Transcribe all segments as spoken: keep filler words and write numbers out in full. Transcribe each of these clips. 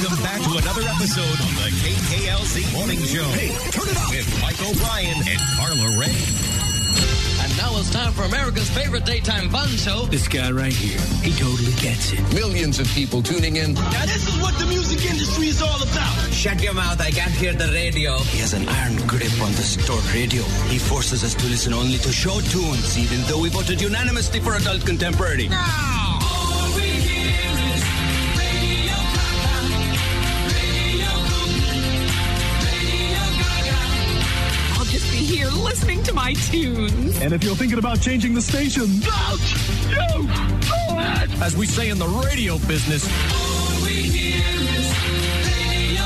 Welcome back to another episode of the K K L Z Morning Show. Hey, turn it up with Mike O'Brien and Carla Ray. And now it's time for America's favorite daytime fun show. This guy right here, he totally gets it. Millions of people tuning in. Now this is what the music industry is all about. Shut your mouth, I can't hear the radio. He has an iron grip on the stored radio. He forces us to listen only to show tunes, even though we voted unanimously for adult contemporary. Now! Here listening to my tunes. And if you're thinking about changing the station, Don't you do it! As we say in the radio business, All we hear is Radio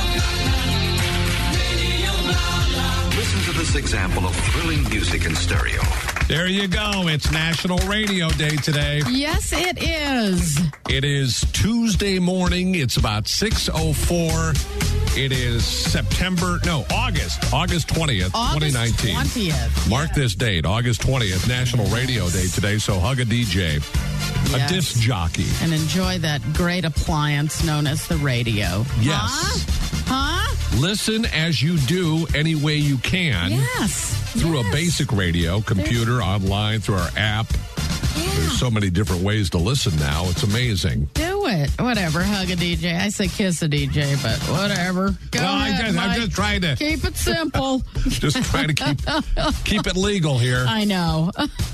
Gaga, Radio Gaga. Listen to this example of thrilling music in stereo. There you go. It's National Radio Day today. Yes, it is. It is Tuesday morning. It's about six oh four. It is September, no, August, August twentieth, twenty nineteen. August twentieth. Mark yes. this date, August twentieth, National Radio Day today. So hug a D J, Yes. a disc jockey. And enjoy that great appliance known as the radio. Yes. Huh? Huh? Listen as you do any way you can. Yes. Through yes. a basic radio, computer, online, through our app. Yeah. There's so many different ways to listen now. It's amazing. Do it. Whatever. Hug a D J. I say kiss a D J, but whatever. Go well, I ahead, guess, I'm Mike. just trying to Keep it simple. just trying to keep keep it legal here. I know.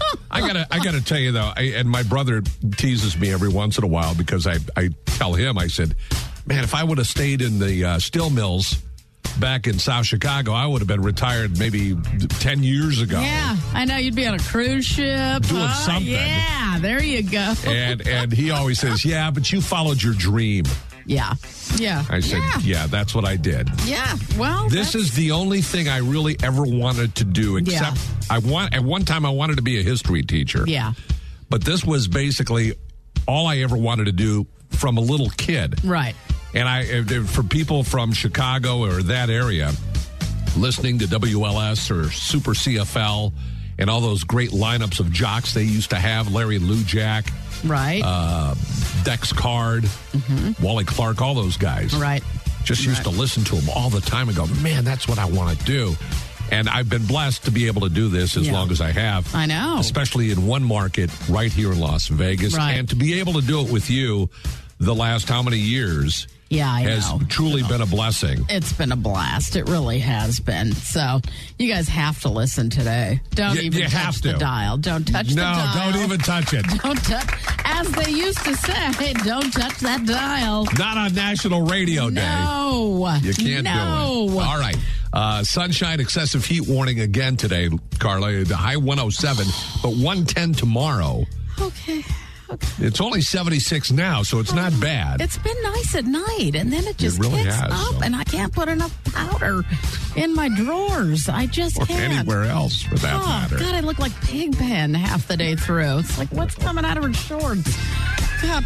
I gotta I gotta tell you though, I, and my brother teases me every once in a while because I I tell him, I said, man, if I would have stayed in the uh, steel mills back in South Chicago, I would have been retired maybe ten years ago. Yeah, I know. You'd be on a cruise ship. Doing huh? something. Yeah, there you go. And and he always says, yeah, but you followed your dream. Yeah, yeah. I said, yeah, yeah that's what I did. yeah. Well, This that's- is the only thing I really ever wanted to do, except I want. At one time, I wanted to be a history teacher. Yeah, But this was basically all I ever wanted to do from a little kid. right. And I, for people from Chicago or that area, listening to W L S or Super C F L and all those great lineups of jocks they used to have, Larry Lujack, Right. uh, Dex Card, mm-hmm. Wally Clark, all those guys. right. Just used Right. to listen to them all the time and go, man, that's what I want to do. And I've been blessed to be able to do this as Yeah. long as I have. I know. Especially in one market right here in Las Vegas. Right. And to be able to do it with you the last how many years Yeah, I has know. truly been a blessing. It's been a blast. It really has been. So you guys have to listen today. Don't You- even you touch have the to. dial. Don't touch the No, dial. don't even touch it. Don't touch. As they used to say, don't touch that dial. Not on National Radio Day. No. You can't no. do it. All right. Uh, sunshine, excessive heat warning again today, Carla. The high one oh seven, but one ten tomorrow. Okay. Okay. It's only seventy-six now, so it's not bad. It's been nice at night, and then it just really kicks has, up, so. and I can't put enough powder in my drawers. I just Or can't. anywhere else, for that Oh, matter. God, I look like Pigpen half the day through. It's like, what's coming out of her shorts? God.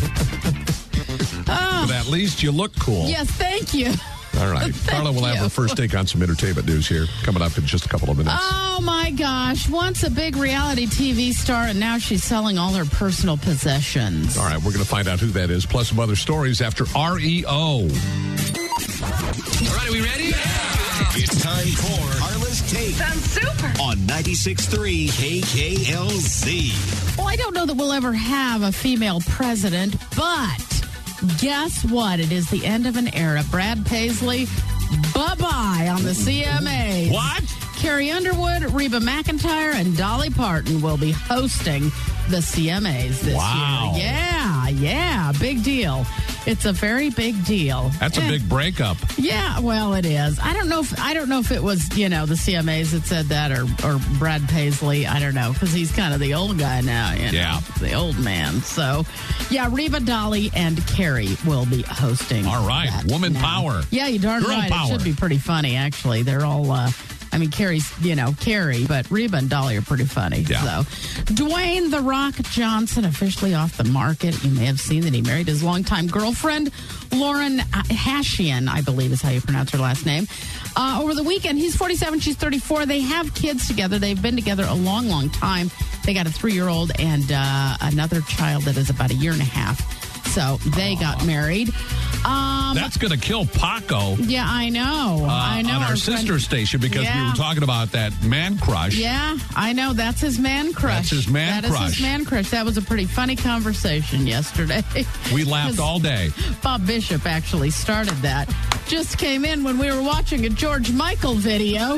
Oh, But at least you look cool. yes, thank you. All right. Carla will have you. her first take on some entertainment news here coming up in just a couple of minutes. Oh, my gosh. Once a big reality T V star, and now she's selling all her personal possessions. All right. We're going to find out who that is, plus some other stories after R E O. All right, are we ready? It's time for Carla's Take. I'm super. On ninety-six point three K K L Z. Well, I don't know that we'll ever have a female president, but guess what? It is the end of an era. Brad Paisley, bye-bye on the C M As. What? Carrie Underwood, Reba McEntire, and Dolly Parton will be hosting the C M As this Wow. year. Yeah, yeah, big deal. It's a very big deal. That's a And- big breakup. Yeah, well, it is. I don't know if I don't know if it was you know the C M As that said that or or Brad Paisley. I don't know because he's kind of the old guy now. You know, Yeah. the old man. So, yeah, Reba, Dolly, and Carrie will be hosting. All right. that Woman now. power. Yeah, you darn Girl right. power. It should be pretty funny. Actually, they're all. Uh, I mean, Carrie's, you know, Carrie, but Reba and Dolly are pretty funny. Yeah. So, Dwayne The Rock Johnson officially off the market. You may have seen that he married his longtime girlfriend, Lauren Hashian, I believe is how you pronounce her last name. Uh, over the weekend, he's forty-seven, she's thirty-four. They have kids together. They've been together a long, long time. They got a three-year-old and uh, another child that is about a year and a half. So they got married. Um, That's going to kill Paco. Yeah, I know. Uh, I know. on our, our sister friend, station because yeah. we were talking about that man crush. Yeah, I know. That's his man crush. That's his man that crush. That is his man crush. That was a pretty funny conversation yesterday. We laughed all day. Bob Bishop actually started that. Just came in when we were watching a George Michael video.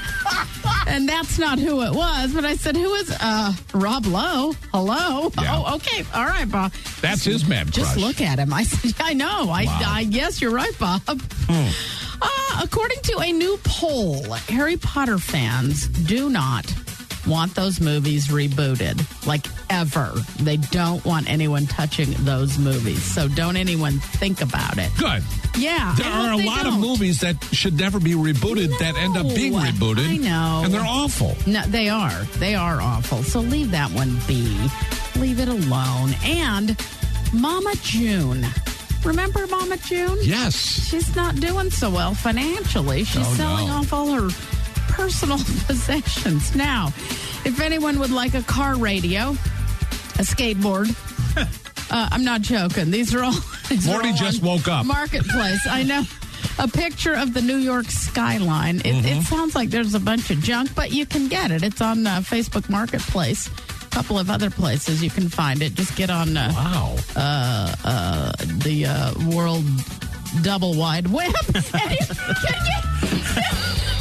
And that's not who it was, but I said, who is uh, Rob Lowe? Hello? Yeah. Oh, okay. All right, Bob. That's his man crush. Just look at him. I said, I know. I, Wow. I yes, you're right, Bob. Hmm. Uh, according to a new poll, Harry Potter fans do not want those movies rebooted, like ever. They don't want anyone touching those movies. So don't anyone think about it. Good. Yeah. There I are hope a they lot don't. of movies that should never be rebooted No. that end up being rebooted. I know. And they're awful. No, they are. They are awful. So leave that one be. Leave it alone. And Mama June. Remember Mama June? Yes. She's not doing so well financially. She's Oh, selling no. off all her personal possessions. Now, if anyone would like a car radio, a skateboard, uh, I'm not joking. These are all. These Morty are all just on woke up. Marketplace. I know. A picture of the New York skyline. It, Mm-hmm. it sounds like there's a bunch of junk, but you can get it. It's on uh, Facebook Marketplace. A couple of other places you can find it. Just get on uh, Wow. uh, uh, the uh, World Double Wide Web. And you can get-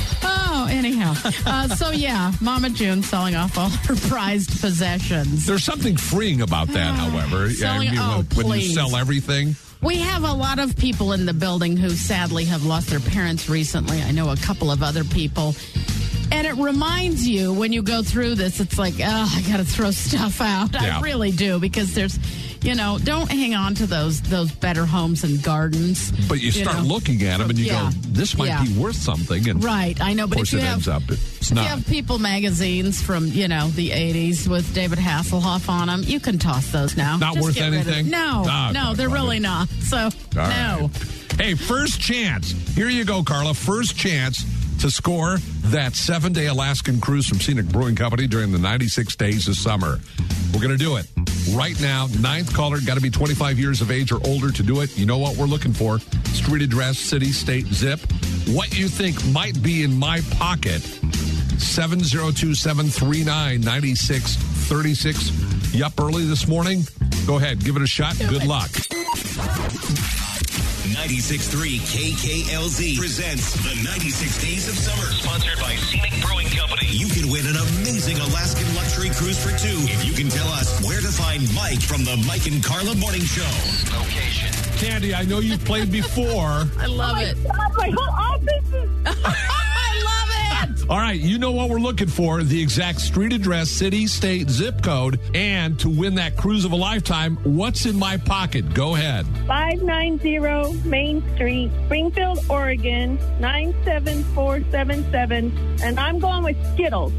Oh, anyhow. Uh, so, yeah, Mama June selling off all her prized possessions. There's something freeing about that, however. Selling- I mean, oh, when, when you please. sell everything. We have a lot of people in the building who sadly have lost their parents recently. I know a couple of other people. And it reminds you when you go through this, it's like, oh, I got to throw stuff out. Yeah. I really do, because there's, you know, don't hang on to those those better homes and gardens. But you start know. looking at them and you Yeah. go, this might Yeah. be worth something. And Right, I know, of but course if you it have, ends up, it's if not. you have People magazines from, you know, the eighties with David Hasselhoff on them, you can toss those now. Not Just worth get rid of anything? them. No, Ah, no, God, they're God. really not. So, All no. right. Hey, first chance. Here you go, Carla. First chance to score that seven-day Alaskan cruise from Scenic Brewing Company during the ninety-six days of summer. We're going to do it right now. Ninth caller, got to be twenty-five years of age or older to do it. You know what we're looking for. Street address, city, state, zip. What you think might be in my pocket. seven zero two, seven three nine, nine six three six. You up early this morning? Go ahead. Give it a shot. Good luck. ninety-six point three K K L Z presents the ninety-six Days of Summer, sponsored by Scenic Brewing Company. You can win an amazing Alaskan luxury cruise for two if you can tell us where to find Mike from the Mike and Carla Morning Show. Location. Candy, I know you've played before. I love it. God, my whole office is... I love it. All right, you know what we're looking for, the exact street address, city, state, zip code, and to win that cruise of a lifetime, what's in my pocket? Go ahead. five ninety Main Street, Springfield, Oregon, nine seven four seven seven. And I'm going with Skittles.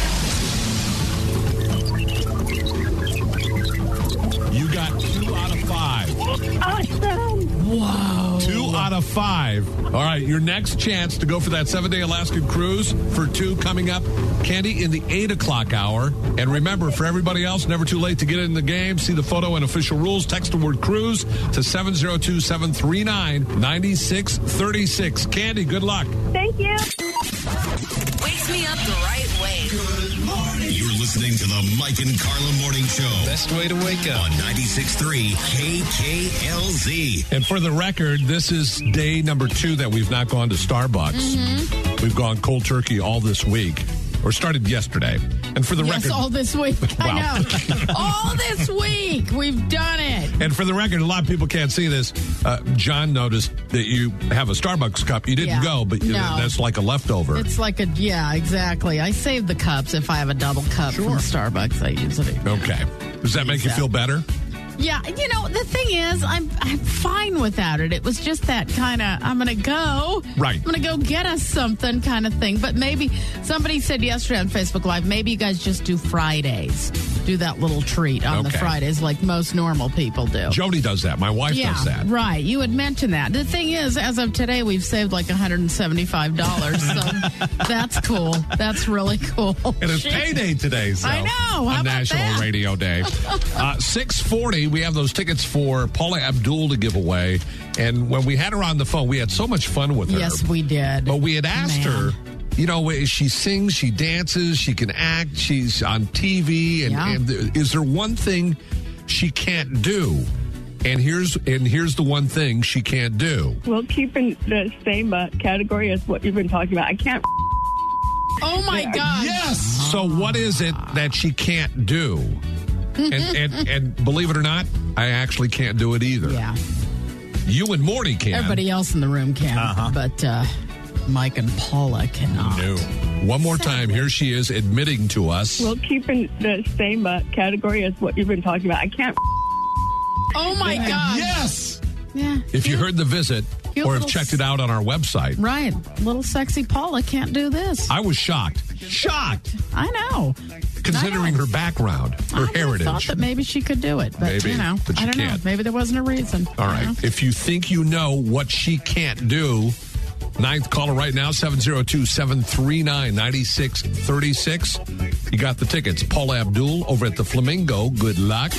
You got two out of five. Awesome. Whoa. Two out of five. All right, your next chance to go for that seven-day Alaskan cruise for two coming up, Candy, in the eight o'clock hour. And remember, for everybody else, never too late to get in the game. See the photo and official rules. Text the word cruise to seven zero two, seven three nine, nine six three six. Candy, good luck. Thank you. Wakes me up the right way. Good morning. You're listening to the Mike and Carla Morning Show. Best way to wake up. On ninety-six point three K K L Z. And for the record, this is day number two that we've not gone to Starbucks. Mm-hmm. We've gone cold turkey all this week, or started yesterday. And for the Yes, record, all this week. I Wow. know. All this week. We've done it. and for the record, a lot of people can't see this. Uh, John noticed that you have a Starbucks cup. You didn't Yeah. go, but you- No. that's like a leftover. It's like a, yeah, exactly. I save the cups if I have a double cup from Starbucks. I usually. Okay. Does that make you feel better? Yeah, you know, the thing is, I'm I'm fine without it. It was just that kind of, I'm going to go. Right. I'm going to go get us something kind of thing. But maybe, somebody said yesterday on Facebook Live, maybe you guys just do Fridays. do that little treat on Okay. the Fridays like most normal people do. Jody does that. My wife yeah, does that. right. You had mentioned that. The thing is, as of today, we've saved like one hundred seventy-five dollars. So that's cool. That's really cool. And it's payday today, so I know. How on about National that? Radio Day. Uh, six forty, we have those tickets for Paula Abdul to give away. And when we had her on the phone, we had so much fun with her. Yes, we did. But we had asked Man. her, you know, she sings, she dances, she can act, she's on T V. And, Yeah. and is there one thing she can't do? And here's and here's the one thing she can't do. We'll keep in the same uh, category as what you've been talking about. I can't. Oh, my God. Yes. So what is it that she can't do? and, and and believe it or not, I actually can't do it either. Yeah. You and Morty can. Everybody else in the room can. Uh-huh. But uh, Mike and Paula cannot. No. One more time. Here she is admitting to us. We'll keep in the same uh, category as what you've been talking about. I can't. Oh, my God. Yes. Yeah. If you heard the visit Cute or have little checked it out on our website, Right. Little sexy Paula can't do this. I was shocked. Shocked. I know. Considering her background, her I would've heritage. thought that maybe she could do it, but Maybe, you know, but I she don't know. can't. Maybe there wasn't a reason. All right. If you think you know what she can't do, ninth caller right now, seven oh two, seven three nine, nine six three six. You got the tickets. Paula Abdul over at the Flamingo. Good luck.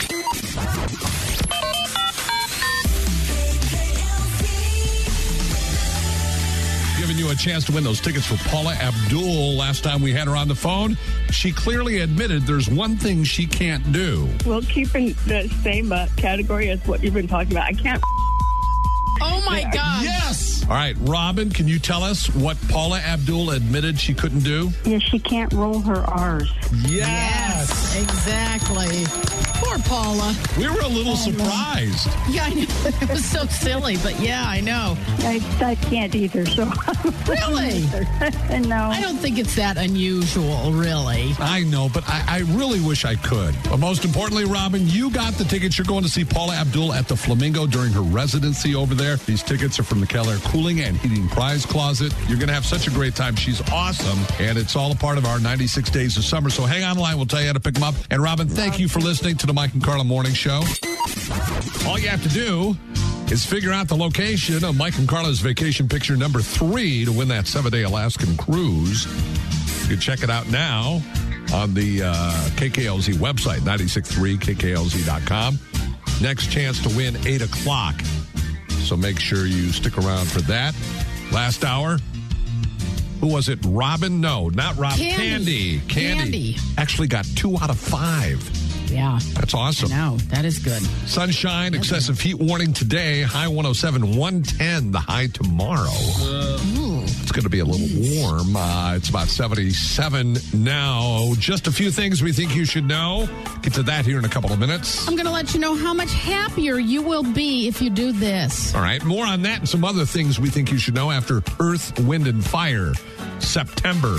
Giving you a chance to win those tickets for Paula Abdul. Last time we had her on the phone, she clearly admitted there's one thing she can't do. We'll keep in the same uh, category as what you've been talking about. I can't. Oh, my God. Yes. All right, Robin, can you tell us what Paula Abdul admitted she couldn't do? Yeah, she can't roll her R's. Yes, exactly. Poor Paula. We were a little surprised. Yeah, I know. It was so silly, but yeah, I know. I, I can't either, so. Really? No. I don't think it's that unusual, really. I know, but I, I really wish I could. But most importantly, Robin, you got the tickets. You're going to see Paula Abdul at the Flamingo during her residency over there. These tickets are from the Keller Cooling and Heating Prize Closet. You're going to have such a great time. She's awesome, and it's all a part of our ninety-six Days of Summer. So hang on the line. We'll tell you how to pick them up. And Robin, thank you for listening to the Mike and Carla Morning Show. All you have to do is figure out the location of Mike and Carla's vacation picture number three to win that seven-day Alaskan cruise. You can check it out now on the uh, K K L Z website, nine six three K K L Z dot com. Next chance to win, eight o'clock. So make sure you stick around for that. Last hour, who was it? Robin? No, not Robin. Candy. Candy. Candy. Candy. Actually got two out of five. Yeah. That's awesome. No, that is good. Sunshine, excessive heat warning today. High one oh seven, one ten. The high tomorrow. It's going to be a little warm. Uh, it's about seventy-seven now. Just a few things we think you should know. Get to that here in a couple of minutes. I'm going to let you know how much happier you will be if you do this. All right, more on that and some other things we think you should know after Earth, Wind, and Fire, September.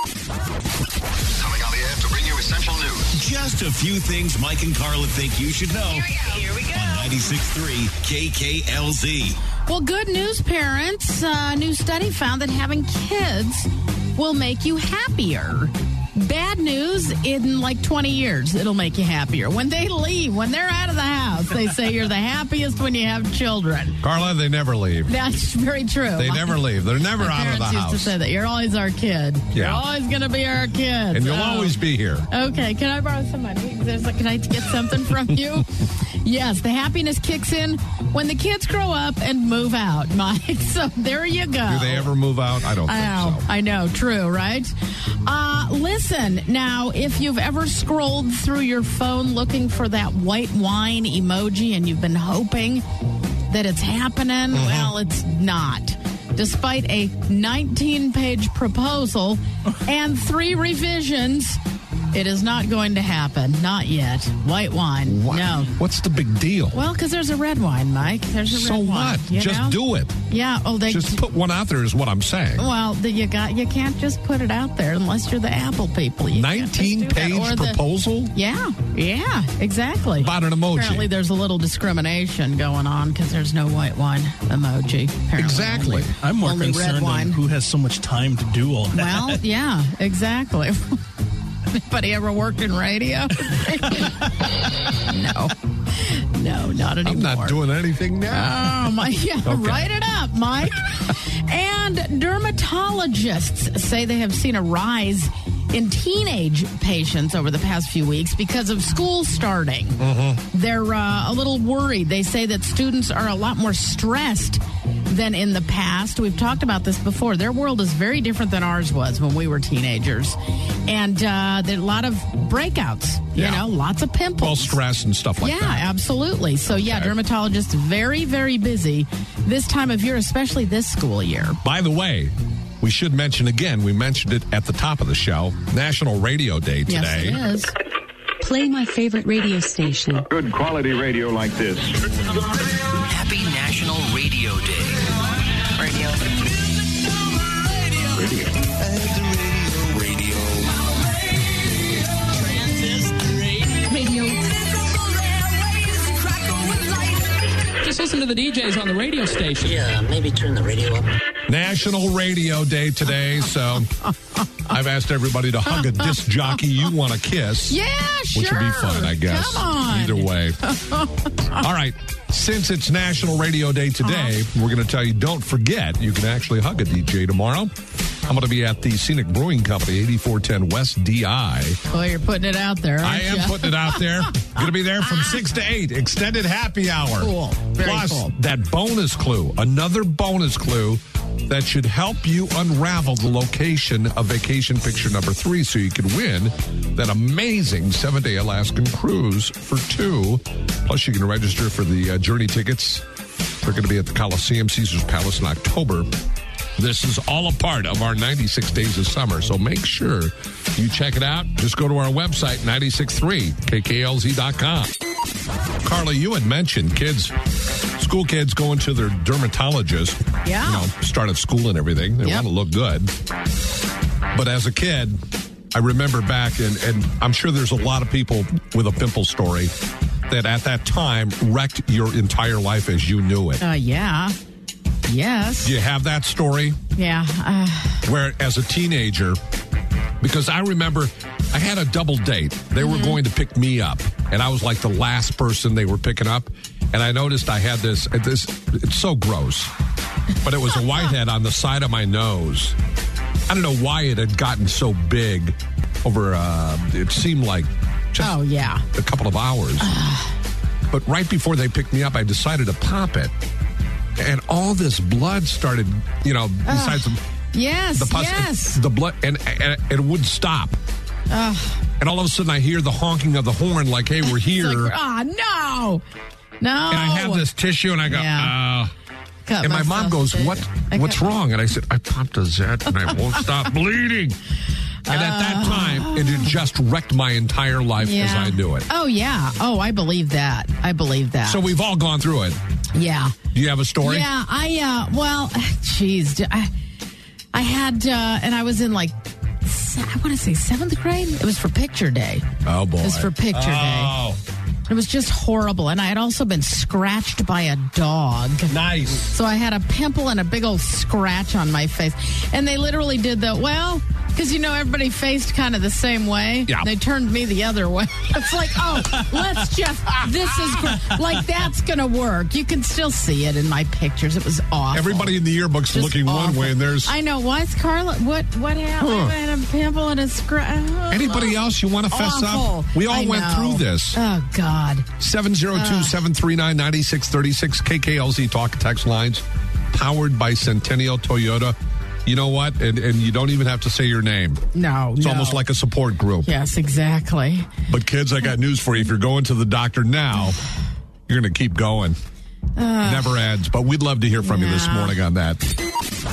Coming on the air to bring you essential news. Just a few things Mike and Carla think you should know. Here we go. On ninety-six point three K K L Z. Well, good news, parents. A new study found that having kids will make you happier. Bad news, in like twenty years, it'll make you happier. When they leave, when they're out of the house, they say you're the happiest when you have children. Carla, they never leave. That's very true. They My- never leave. They're never My out of the parents used to house. say that. You're always our kid. You're Yeah. always going to be our kid. And you'll So- always be here. Okay, can I borrow some money? There's like, can I get something from you? Yes, the happiness kicks in when the kids grow up and move out, Mike. So there you go. Do they ever move out? I don't I think know, so. I know, true, right? Uh, listen, now, if you've ever scrolled through your phone looking for that white wine emoji and you've been hoping that it's happening, Mm-hmm. well, it's not. Despite a nineteen-page proposal and three revisions, it is not going to happen. Not yet. White wine. What? No. What's the big deal? Well, because there's a red wine, Mike. There's a So red wine. what? you Just know? do it. Yeah. Oh, they Just put one out there is what I'm saying. Well, the, you got you can't just put it out there unless you're the Apple people. You can't just do that. nineteen-page Or the- proposal? Yeah, yeah, exactly. About an emoji. Apparently, there's a little discrimination going on because there's no white wine emoji. Apparently. Exactly. Only- I'm more only red concerned wine. on who has so much time to do all that. Well, yeah, exactly. Anybody ever worked in radio? No. No, not anymore. I'm not doing anything now. Oh, my. Yeah, Okay. Write it up, Mike. And dermatologists say they have seen a rise in teenage patients over the past few weeks because of school starting. Mm-hmm. They're uh, a little worried. They say that students are a lot more stressed than in the past. We've talked about this before. Their world is very different than ours was when we were teenagers. And uh, there are a lot of breakouts, you Yeah. know, lots of pimples. Well, stress and stuff like yeah, that. absolutely. So, yeah, Okay. dermatologists very, very busy this time of year, especially this school year. By the way, we should mention again, we mentioned it at the top of the show, National Radio Day today. Yes, it is. Play my favorite radio station. Good quality radio like this. Happy National Radio Day. Radio. Radio. Radio. Radio. Just listen to the D Js on the radio station. Yeah, maybe turn the radio up. National Radio Day today, so I've asked everybody to hug a disc jockey you want to kiss. Yeah, sure. Which would be fun, I guess. Come on. Either way. All right. Since it's National Radio Day today, Uh-huh. we're going to tell you, don't forget, you can actually hug a D J tomorrow. I'm going to be at the Scenic Brewing Company, eighty-four ten West D I. Well, you're putting it out there, aren't I am you? putting it out there. Going to be there from six to eight. Extended happy hour. Cool. Very Plus, cool. that bonus clue, another bonus clue that should help you unravel the location of vacation picture number three so you can win that amazing seven-day Alaskan cruise for two. Plus, you can register for the uh, Journey tickets. They're going to be at the Coliseum Caesars Palace in October. This is all a part of our ninety-six Days of Summer, so make sure you check it out. Just go to our website, nine six three K K L Z dot com. Carla, you had mentioned kids, school kids going to their dermatologist. Yeah. You know, start of school and everything. They Yep. want to look good. But as a kid, I remember back, and, and I'm sure there's a lot of people with a pimple story that at that time wrecked your entire life as you knew it. Uh, yeah. Yes. Do you have that story? Yeah. Uh, Where as a teenager, because I remember I had a double date. They were going to pick me up, and I was like the last person they were picking up. And I noticed I had this, this it's so gross, but it was a whitehead on the side of my nose. I don't know why it had gotten so big over, uh, it seemed like just oh, yeah. a couple of hours. But right before they picked me up, I decided to pop it. And all this blood started, you know, besides the, Yes, the pus, yes. the blood, and, and it wouldn't stop. Ugh. And all of a sudden, I hear the honking of the horn, like, "Hey, we're here!" It's like, ah, no, no. And I have this tissue, and I go, Yeah. "Oh." Cut And my mom myself goes, too. "What? I What's cut- wrong?" And I said, "I popped a Zet, and I won't stop bleeding." And at that time, it had just wrecked my entire life Yeah. as I knew it. Oh, yeah. Oh, I believe that. I believe that. So we've all gone through it. yeah. Do you have a story? Yeah, I, uh, well, geez. I, I had, uh, and I was in like, se- I want to say seventh grade. It was for picture day. Oh, boy. It was for picture Oh. day. It was just horrible. And I had also been scratched by a dog. Nice. So I had a pimple and a big old scratch on my face. And they literally did the, well, because, you know, everybody faced kind of the same way. Yeah. They turned me the other way. It's like, oh, let's just, this is, gr- like, that's going to work. You can still see it in my pictures. It was awful. Everybody in the yearbook's Just looking one awful. way, and there's I know. Why is Carla, what, what happened? Huh. I had a pimple and a scratch. Anybody else you want to fess Awful. up? We all I went know. through this. Oh, God. seven zero two, seven three nine, nine six three six K K L Z Talk and Text lines, powered by Centennial Toyota. You know what? And, and you don't even have to say your name. No, It's no. almost like a support group. Yes, exactly. But kids, I got news for you. If you're going to the doctor now, you're going to keep going. Never ends. But we'd love to hear from you this Yeah. morning on that. The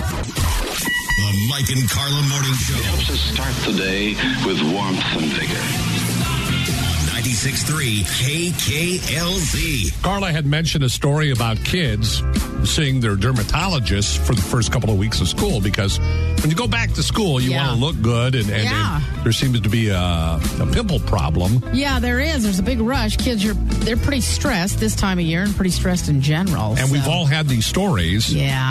Mike and Carla Morning Show. Helps us start the day with warmth and vigor. ninety-six point three K K L Z. Carla had mentioned a story about kids seeing their dermatologists for the first couple of weeks of school, because when you go back to school, you Yeah. want to look good, and, and, Yeah. and there seems to be a, a pimple problem. Yeah, there is. There's a big rush. Kids are they're pretty stressed this time of year and pretty stressed in general. And so. we've all had these stories. Yeah.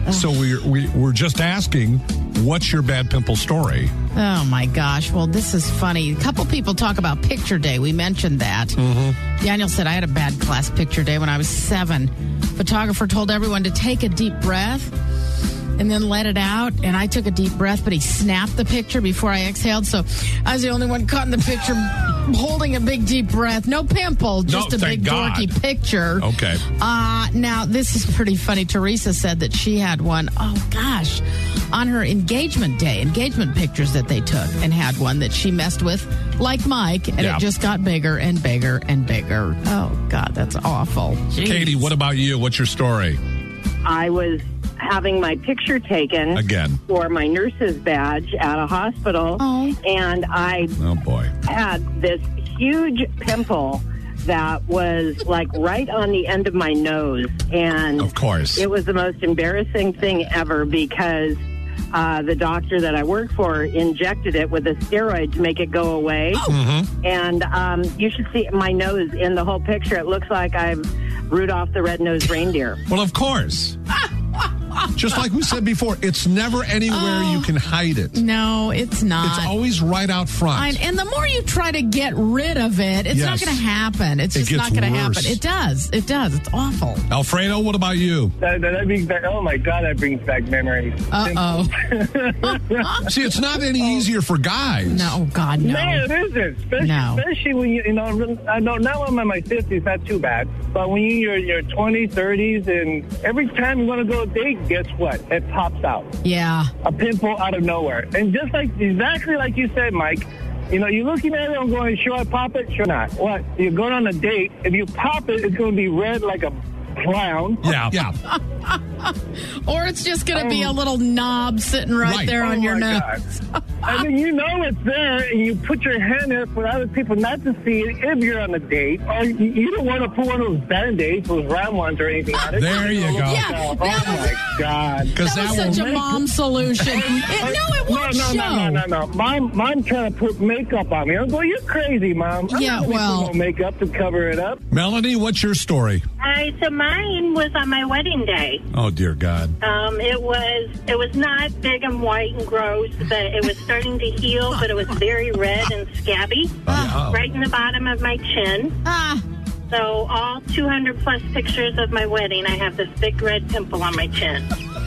So we're, we, we're just asking, what's your bad pimple story? Oh, my gosh. Well, this is funny. A couple people talk about picture day. We mentioned that. Mm-hmm. Daniel said, I had a bad class picture day when I was seven. Photographer told everyone to take a deep breath and then let it out. And I took a deep breath, but he snapped the picture before I exhaled. So I was the only one caught in the picture holding a big deep breath. No pimple, just no, a big God. dorky picture. Okay. Uh, now, this is pretty funny. Teresa said that she had one, oh gosh, on her engagement day, engagement pictures that they took, and had one that she messed with like Mike, and Yeah. it just got bigger and bigger and bigger. Oh, God, that's awful. Jeez. Katie, what about you? What's your story? I was having my picture taken Again. for my nurse's badge at a hospital, Oh. and I Oh, boy. had this huge pimple that was like right on the end of my nose, and Of course. it was the most embarrassing thing ever because uh, the doctor that I work for injected it with a steroid to make it go away. Mm-hmm. And um, you should see my nose in the whole picture. It looks like I'm Rudolph the Red-Nosed Reindeer. Well, of course. Just like we said before, it's never anywhere Oh. you can hide it. No, it's not. It's always right out front. I, and the more you try to get rid of it, it's not Yes. going to happen. It's It just gets not going to worse. happen. It does. It does. It's awful. Alfredo, what about you? That, that, that brings back, oh my God, that brings back memories. Uh-oh. See, it's not any easier for guys. No, oh, God, no. No, it isn't. Especially, No. especially when you, you know, I know now I'm in my fifties, not too bad. But when you're in your twenties, thirties, and every time you want to go on a date, guess what? It pops out. Yeah. A pimple out of nowhere. And just like, exactly like you said, Mike, you know, you're looking at it and going, sure I pop it? Sure not. What? You're going on a date. If you pop it, it's going to be red like a clown. Yeah, yeah. Or it's just going to be a little knob sitting right, Right. there on Oh, your my nose. God. I mean, you know it's there, and you put your hand there for other people not to see it if you're on a date. Or you, you don't want to put one of those Band-Aids, those round ones or anything on it. There you go. Yeah, Oh, that was- my God. Because That was that, such will a mom solution. It, no, it No, won't no, show. no, no, no, no. Mom, mom trying to put makeup on me. I'm going, you're crazy, Mom. I'm Yeah, not gonna well- put no makeup to cover it up. Melanie, what's your story? Hi, so mine was on my wedding day. Oh, dear God. Um, it was it was not big and white and gross, but it was starting to heal, but it was very red and scabby, Oh. right in the bottom of my chin. Ah, So all two hundred plus pictures of my wedding, I have this big red pimple on my chin.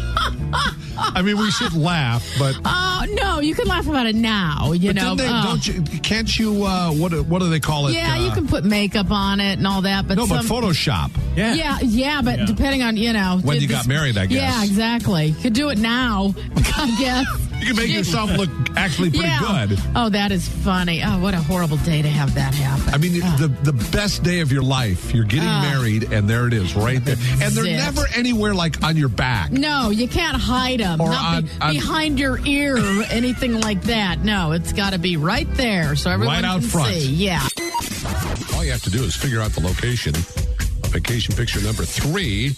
I mean, we should laugh, but oh, no, you can laugh about it now, you but know. didn't they, oh. don't you, can't you? Uh, what do- what do they call it? Yeah, uh, you can put makeup on it and all that, but No, some, but Photoshop. Yeah, yeah, but depending on, you know. When did you got married, I guess. Yeah, exactly. You could do it now, I guess. You can make yourself look actually pretty yeah. good. Oh, that is funny. Oh, what a horrible day to have that happen. I mean, the the best day of your life. You're getting Ah. married, and there it is, right there. And they're Zip. never anywhere like on your back. No, you can't hide them. Or Not on- be- on- behind your ear or anything like that. No, it's got to be right there so everyone Right out can front. see. Yeah. All you have to do is figure out the location of vacation picture number three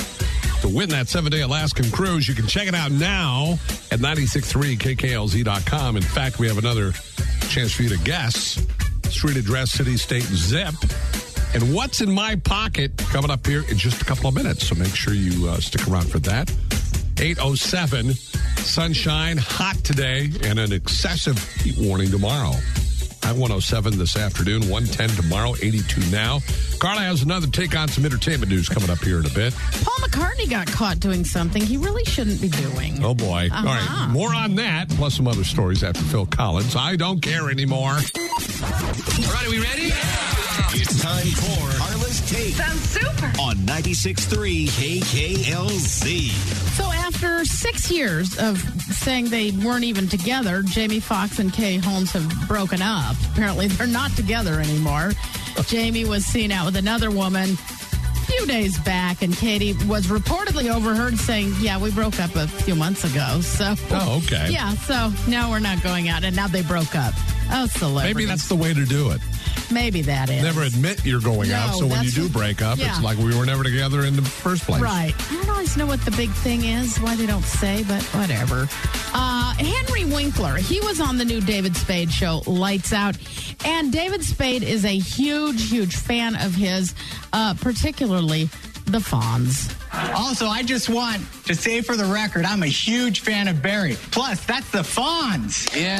to win that seven-day Alaskan cruise. You can check it out now at nine six three K K L Z dot com. In fact, we have another chance for you to guess street address, city, state, and zip. And what's in my pocket coming up here in just a couple of minutes. So make sure you uh, stick around for that. eight oh seven, sunshine, hot today, and an excessive heat warning tomorrow. At one oh seven this afternoon, one ten tomorrow, eighty-two now. Carla has another take on some entertainment news coming up here in a bit. Paul McCartney got caught doing something he really shouldn't be doing. Oh, boy. Uh-huh. All right, more on that, plus some other stories after Phil Collins. I don't care anymore. All right, are we ready? It's time for Carla's Take. Sounds super. On ninety-six point three K K L Z. So after six years of saying they weren't even together, Jamie Foxx and Kay Holmes have broken up. Apparently they're not together anymore. Jamie was seen out with another woman a few days back, and Katie was reportedly overheard saying, yeah, we broke up a few months ago. So, Oh, okay. yeah, so now we're not going out, and now they broke up. Oh, celebrity. Maybe that's the way to do it. Maybe that is. Never admit you're going No, out, so when you that's do what- break up, yeah. it's like we were never together in the first place. Right. I don't always know what the big thing is, why they don't say, but whatever. Uh, Henry Winkler, he was on the new David Spade show, Lights Out. And David Spade is a huge, huge fan of his, uh, particularly the Fonz. Also, I just want to say for the record, I'm a huge fan of Barry. Plus, that's the Fonz. Yeah.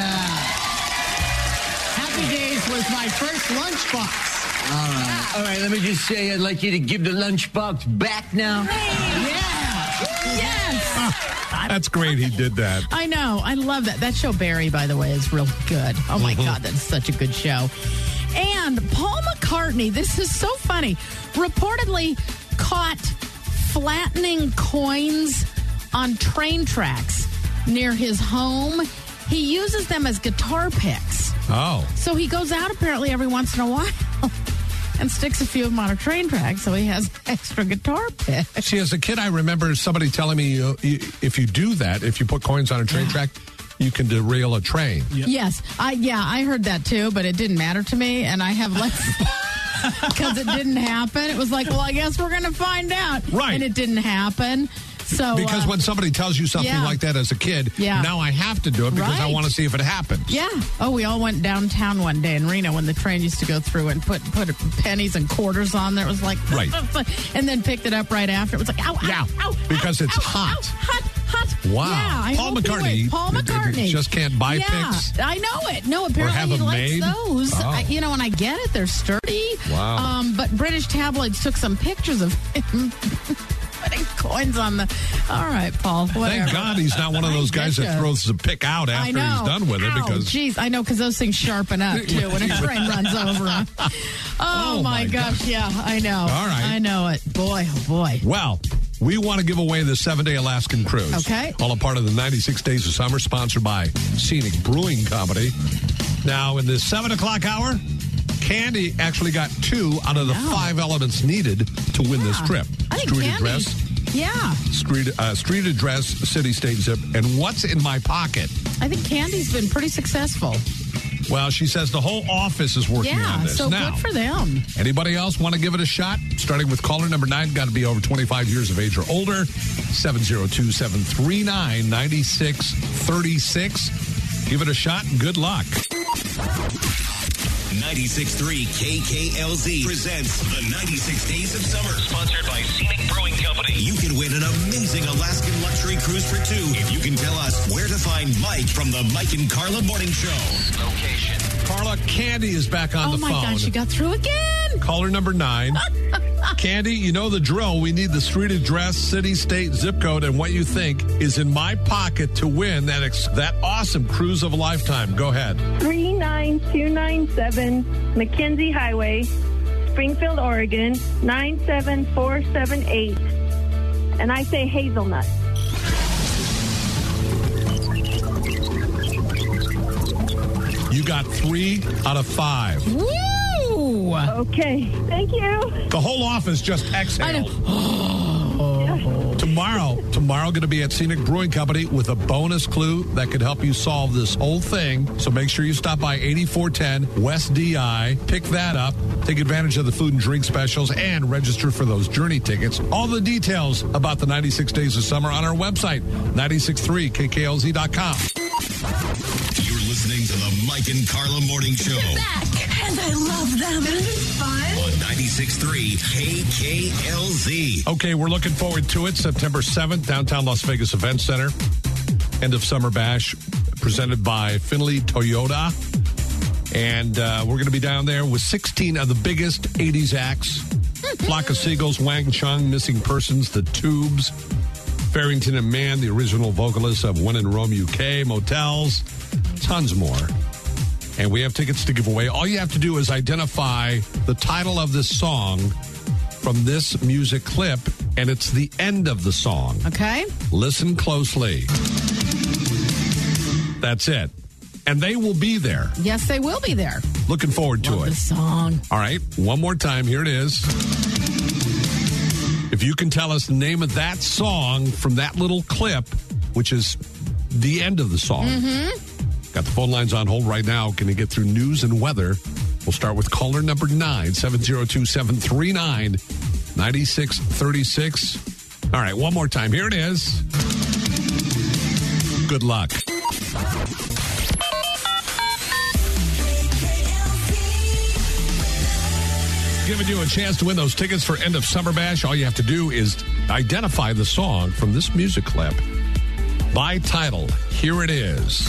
Happy Days was my first lunchbox. All right. All right, let me just say I'd like you to give the lunchbox back now. Yeah. Yes. That's great he did that. I know. I love that. That show, Barry, by the way, is real good. Oh, my Mhm. God, that's such a good show. And Paul McCartney, this is so funny, reportedly caught flattening coins on train tracks near his home. He uses them as guitar picks. Oh. So he goes out apparently every once in a while and sticks a few of them on a train track so he has extra guitar picks. See, as a kid, I remember somebody telling me you, you, if you do that, if you put coins on a train track, you can derail a train. Yes. I yeah, I heard that too, but it didn't matter to me, and I have less because it didn't happen. It was like, well, I guess we're going to find out. Right. And it didn't happen. So Because uh, when somebody tells you something yeah. like that as a kid, Yeah. now I have to do it because I Right. want to see if it happens. Yeah. Oh, we all went downtown one day in Reno when the train used to go through and put put pennies and quarters on there. It was like, Right. and then picked it up right after. It was like, ow, ow, Yeah, ow, because ow, it's ow, hot. ow, hot, hot. Wow. Yeah, I Paul hope he McCartney would. Paul d- d- McCartney just can't buy yeah, picks? I know it. No, apparently have he them likes made? those. Oh. I, you know, and I get it. They're sturdy. Wow. Um, but British tabloids took some pictures of him putting coins on the. All right, Paul. Whatever. Thank God he's not one of those guys that getcha. throws the pick out I after know. he's done with it. Ow, Because jeez, I know, because those things sharpen up too when a train runs over them. Oh, Oh, my my gosh, gosh. yeah, I know. All right. I know it. Boy, oh boy. Well, we want to give away the seven-day Alaskan cruise. Okay. All a part of the ninety-six Days of Summer, sponsored by Scenic Brewing Company. Now, in the seven o'clock hour, Candy actually got two out of the Wow. five elements needed to win this trip. I think Street Candy- address, Yeah, street, uh, street address, city, state, zip, and what's in my pocket. I think Candy's been pretty successful. Well, she says the whole office is working Yeah, on this. so now, good for them. anybody else want to give it a shot? Starting with caller number nine, got to be over twenty-five years of age or older. seven oh two, seven three nine, nine six three six. Give it a shot and good luck. ninety-six point three K K L Z presents the ninety-six Days of Summer, sponsored by Scenic Brewing Company. You can win an amazing Alaskan luxury cruise for two if you can tell us where to find Mike from the Mike and Carla Morning Show. Location. Carla, Candy is back on Oh the my phone. gosh, you got through again. Caller number nine. Candy, you know the drill. We need the street address, city, state, zip code, and what you think is in my pocket to win that ex- that awesome cruise of a lifetime. Go ahead. three nine two nine seven Mackenzie Highway, Springfield, Oregon, nine seven four seven eight. And I say hazelnut. You got three out of five. Woo! Okay, thank you. The whole office just exhaled. I Tomorrow, tomorrow going to be at Scenic Brewing Company with a bonus clue that could help you solve this whole thing. So make sure you stop by eighty-four ten West D I, pick that up, take advantage of the food and drink specials, and register for those journey tickets. All the details about the ninety-six Days of Summer on our website, nine six three K K L Z dot com. You're listening to the Mike and Carla Morning Show Back, and I love them. Isn't it fun? on ninety-six point three K K L Z. Okay, we're looking forward to it. September seventh, downtown Las Vegas Event Center. End of Summer Bash presented by Finley Toyota. And uh, we're going to be down there with sixteen of the biggest eighties acts. Flock of Seagulls, Wang Chung, Missing Persons, The Tubes, Farrington and Mann, the original vocalists of When in Rome, U K, Motels, tons more. And we have tickets to give away. All you have to do is identify the title of this song from this music clip, and it's the end of the song. Okay. Listen closely. That's it. And they will be there. Yes, they will be there. Looking forward to Love it. the song. All right, one more time. Here it is. If you can tell us the name of that song from that little clip, which is the end of the song. Mm-hmm. Got the phone lines on hold right now. Can you get through news and weather? We'll start with caller number nine, seven oh two, seven three nine, nine six three six. All right, one more time. Here it is. Good luck. Giving you a chance to win those tickets for End of Summer Bash. All you have to do is identify the song from this music clip by title. Here it is.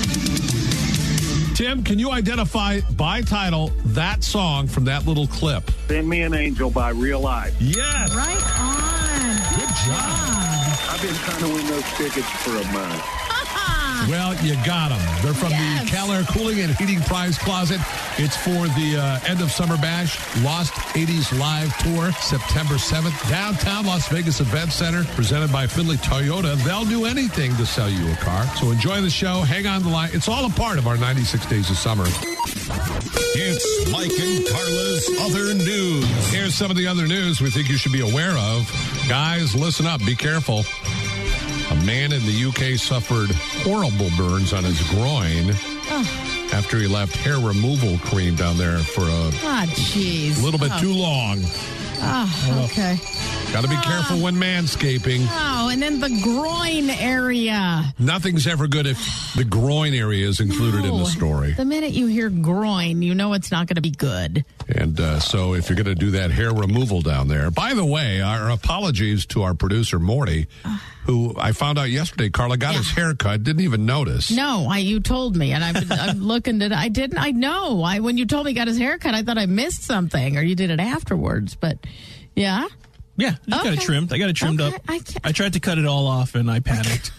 Tim, can you identify by title that song from that little clip? Send Me an Angel by Real Life. Yes. Right on. Good job. I've been trying to win those tickets for a month. Well, you got them. They're from Yes. the Cal Air Cooling and Heating Prize Closet. It's for the uh, End of Summer Bash Lost eighties Live Tour, September seventh. Downtown Las Vegas Event Center, presented by Finley Toyota. They'll do anything to sell you a car. So enjoy the show. Hang on the line. It's all a part of our ninety-six Days of Summer. It's Mike and Carla's Other News. Here's some of the other news we think you should be aware of. Guys, listen up. Be careful. A man in the U K suffered horrible burns on his groin Oh, after he left hair removal cream down there for a ah, jeez. little bit oh. too long. Oh, okay. Got to be careful when manscaping. Oh, and then the groin area. Nothing's ever good if the groin area is included in No. the story. The minute you hear groin, you know it's not going to be good. And uh, so if you're going to do that hair removal down there. By the way, our apologies to our producer, Morty, who I found out yesterday, Carla, got Yeah. his hair cut, didn't even notice. No, I you told me, and I've been, I'm looking at. I didn't. I know. I when you told me he got his hair cut, I thought I missed something, or you did it afterwards. But yeah, Yeah, I just got it Okay. trimmed. I got it trimmed Okay, up. I can't- I tried to cut it all off, and I panicked.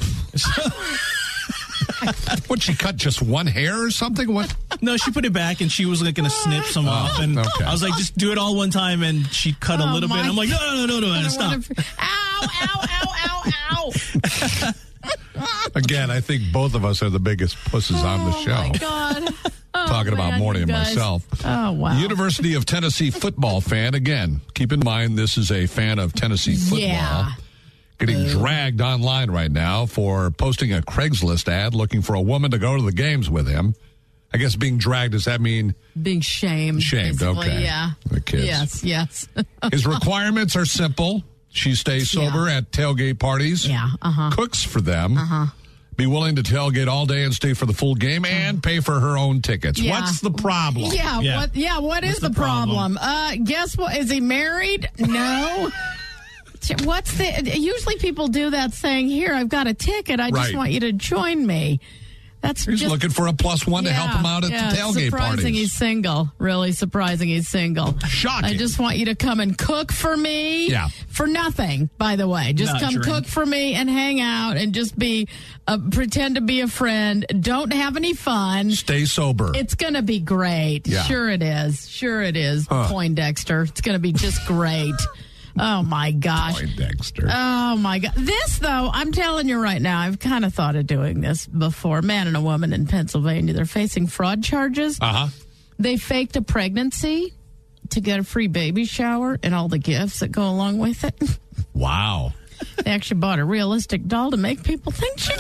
What, she cut just one hair or something? What? No, she put it back, and she was like going to snip some off, and okay. I was like, just do it all one time, and she cut a Oh, little bit. my- I'm like, no, no, no, no, no, I don't stop. wanna- Ow! Ow! Ow! Ow! Ow! Again, I think both of us are the biggest pusses on the show. Oh my God! Oh, Talking about man, Morty you and guys. myself. Oh wow! University of Tennessee football fan. Again, keep in mind this is a fan of Tennessee football. Yeah. Getting dragged online right now for posting a Craigslist ad looking for a woman to go to the games with him. I guess being dragged, does that mean Being shamed. Shamed, basically. okay. Yeah. The kids. Yes. Yes. his requirements are simple? She stays sober Yeah. at tailgate parties. Yeah. Uh huh. Cooks for them. Uh-huh. Be willing to tailgate all day and stay for the full game and pay for her own tickets. Yeah. What's the problem? Yeah, Yeah. What? Yeah. What is What's the, the problem? problem? Uh, guess what? Is he married? No. What's the? Usually people do that, saying, "Here, I've got a ticket. I just Right. want you to join me." That's He's just looking for a plus one to help him out at yeah, the tailgate surprising parties. he's single. Really surprising he's single. Shocking. I just want you to come and cook for me. Yeah. For nothing, by the way. Just Not come drink. cook for me and hang out and just be, uh, pretend to be a friend. Don't have any fun. Stay sober. It's going to be great. Yeah. Sure it is. Sure it is, Huh. Poindexter. It's going to be just great. Oh, my gosh. Poindexter. Oh, my God. This, though, I'm telling you right now, I've kind of thought of doing this before. A man and a woman in Pennsylvania, they're facing fraud charges. Uh-huh. They faked a pregnancy to get a free baby shower and all the gifts that go along with it. Wow. They actually bought a realistic doll to make people think she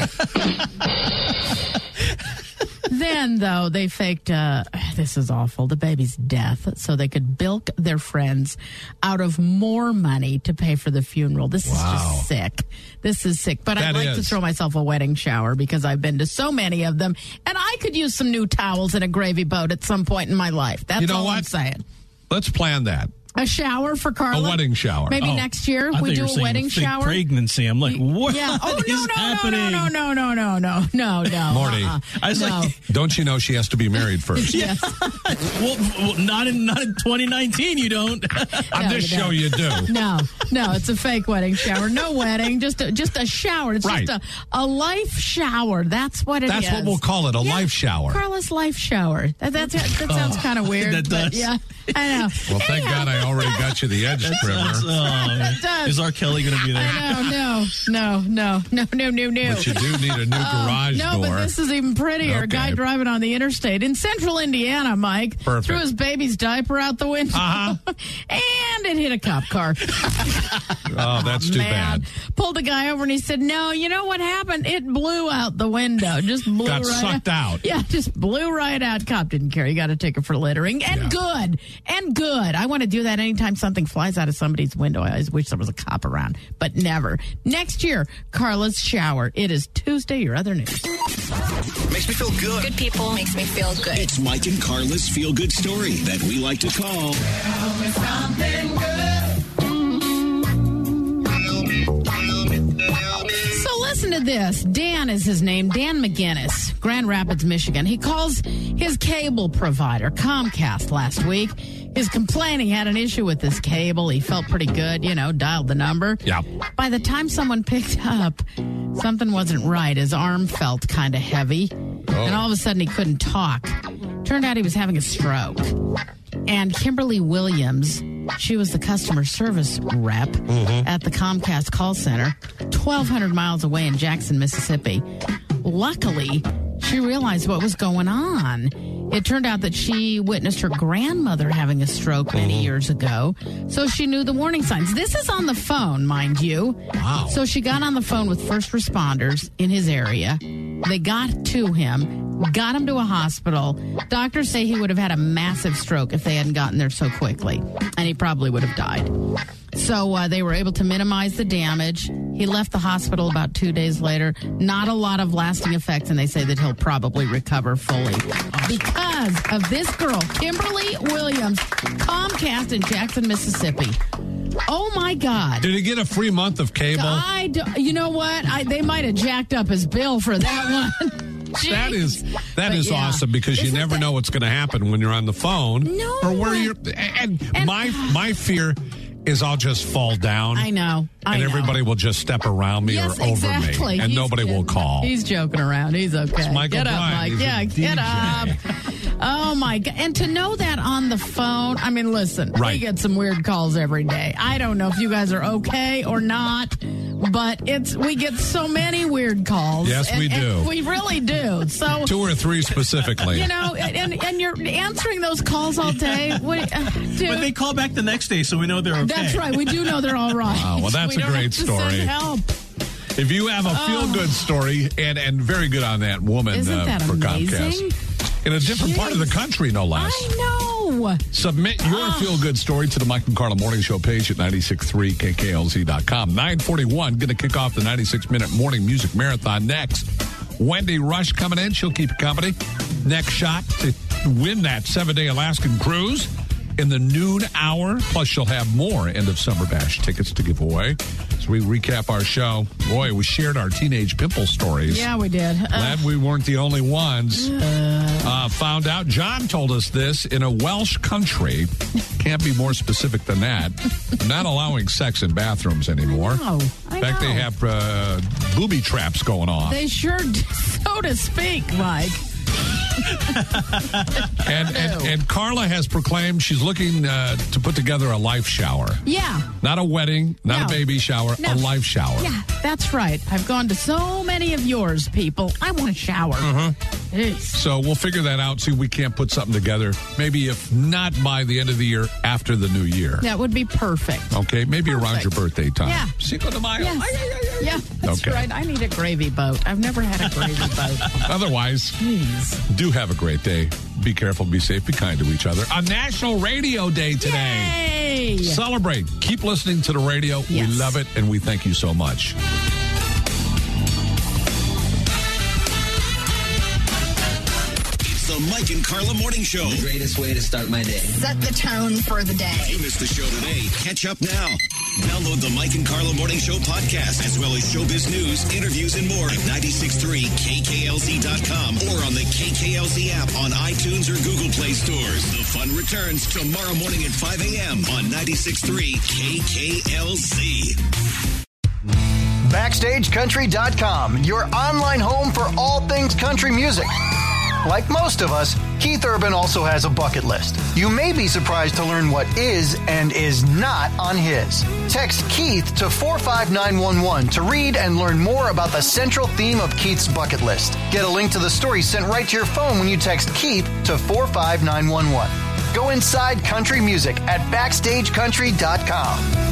Then, though, they faked, uh, this is awful, the baby's death so they could bilk their friends out of more money to pay for the funeral. This is Wow. just sick. This is sick. But That I'd like to is. throw myself a wedding shower because I've been to so many of them, and I could use some new towels and a gravy boat at some point in my life. That's You know all I'm what? saying. Let's plan that. A shower for Carla? A wedding shower. Maybe Oh, next year I we thought you do were a saying wedding fake shower. pregnancy. I'm like, what Yeah. Oh, is no, no, no, happening? no, no, no, no, no, no, no. Morty. Uh-uh. I was no. like, Don't you know she has to be married first? Yes. well, well, not in not in twenty nineteen. You don't. On No, this you show, don't. you do. No, no, it's a fake wedding shower. No wedding, just a, just a shower. It's Right. just a, a life shower. That's what it is. That's what we'll call it, a Yeah, life shower. Carla's life shower. That, that's, that sounds kind of weird. that but does. yeah, I know. Well, thank Anyhow, God I already got you the edge trimmer. That's, uh, does. is R. Kelly going to be there? No, no, no, no, no, no, no, no. But you do need a new garage no, door. but this is even prettier. Okay. A guy driving on the interstate in central Indiana, Mike, Perfect. threw his baby's diaper out the window, Uh-huh. and it hit a cop car. Oh, that's too Man. bad. Pulled the guy over and he said, "No, you know what happened? It blew out the window. Just blew Got right sucked out. Yeah, just blew right out. Cop didn't care. You got a ticket for littering, and Yeah. good, and good. I want to do that that anytime something flies out of somebody's window, I always wish there was a cop around, but never. Next year, Carla's shower. It is Tuesday, your other news. Makes me feel good. Good people makes me feel good. It's Mike and Carla's feel-good story that we like to call... Tell me something good. So listen to this. Dan is his name. Dan McGinnis, Grand Rapids, Michigan. He calls his cable provider, Comcast, last week. He's complaining he had an issue with this cable. He felt pretty good, you know, dialed the number. Yeah. By the time someone picked up, something wasn't right. His arm felt kind of heavy. Oh. And all of a sudden he couldn't talk. Turned out he was having a stroke. And Kimberly Williams, she was the customer service rep mm-hmm. at the Comcast call center, twelve hundred miles away in Jackson, Mississippi. Luckily, she realized what was going on. It turned out that she witnessed her grandmother having a stroke many mm-hmm. years ago, so she knew the warning signs. This is on the phone, mind you. Wow. So she got on the phone with first responders in his area. They got to him, got him to a hospital. Doctors say he would have had a massive stroke if they hadn't gotten there so quickly, and he probably would have died. So uh, they were able to minimize the damage. He left the hospital about two days later. Not a lot of lasting effects, and they say that he'll probably recover fully. Because of this girl, Kimberly Williams, Comcast in Jackson, Mississippi. Oh, my God. Did he get a free month of cable? I do, you know what? I, they might have jacked up his bill for that one. That is that But is yeah. awesome because you Isn't never that- know what's going to happen when you're on the phone. No. Or where you're. And, And- my my fear is I'll just fall down. I know. I and know. everybody will just step around me Yes, or over exactly. me, and He's nobody will kidding. call. He's joking around. He's okay. It's Michael get up, Bryan. Mike. He's a Yeah, D J. get up. Oh, my God. And to know that on the phone, I mean, listen, we Right. get some weird calls every day. I don't know if you guys are okay or not, but it's we get so many weird calls. Yes, And- we and do. we really do. So, Two or three specifically. you know, and, and you're answering those calls all day. What, uh, dude, But they call back the next day, so we know they're okay. that's right. We do know they're all right. Wow, well, that's We a don't great have to story. send help. If you have a feel-good story, and, and very good on that woman Isn't uh, that for amazing? Comcast. In a different part of the country, no less. I know. Submit your Oh. feel-good story to the Mike and Carla Morning Show page at nine six three K K L Z dot com. nine forty-one, going to kick off the ninety-six minute morning music marathon next. Wendy Rush coming in. She'll keep you company. Next shot to win that seven-day Alaskan cruise in the noon hour. Plus, she'll have more end-of-summer bash tickets to give away. As we recap our show, boy, we shared our teenage pimple stories. Yeah, we did. Uh, Glad we weren't the only ones. Uh, found out, John told us this, in a Welsh country, can't be more specific than that, not allowing sex in bathrooms anymore. No, I in fact, know. they have uh, booby traps going on. They sure do, so to speak, Mike. and, and and Carla has proclaimed she's looking uh, to put together a life shower. Yeah. Not a wedding, not No. a baby shower, No. a life shower. Yeah, that's right. I've gone to so many of yours, people. I want a shower. Jeez. So we'll figure that out, see if we can't put something together. Maybe if not by the end of the year, after the new year. That would be perfect. Okay, maybe around Perfect. your birthday time. Yeah. Cinco de Mayo. Yes. Yeah, that's Okay. right. I need a gravy boat. I've never had a gravy boat. Otherwise, Jeez. do have a great day. Be careful, be safe, be kind to each other. On National Radio Day today. Yay! Celebrate. Keep listening to the radio. Yes. We love it, and we thank you so much. It's the Mike and Carla Morning Show. The greatest way to start my day. Set the tone for the day. If you missed the show today, catch up now. Download the Mike and Carla Morning Show podcast, as well as showbiz news, interviews, and more at nine six three K K L Z dot com or on the K K L Z app on iTunes or Google Play stores. The fun returns tomorrow morning at five a.m. on ninety-six point three K K L Z. Backstage Country dot com, your online home for all things country music. Like most of us, Keith Urban also has a bucket list. You may be surprised to learn what is and is not on his. Text Keith to four five nine one one to read and learn more about the central theme of Keith's bucket list. Get a link to the story sent right to your phone when you text Keith to four five nine one one. Go inside country music at Backstage Country dot com.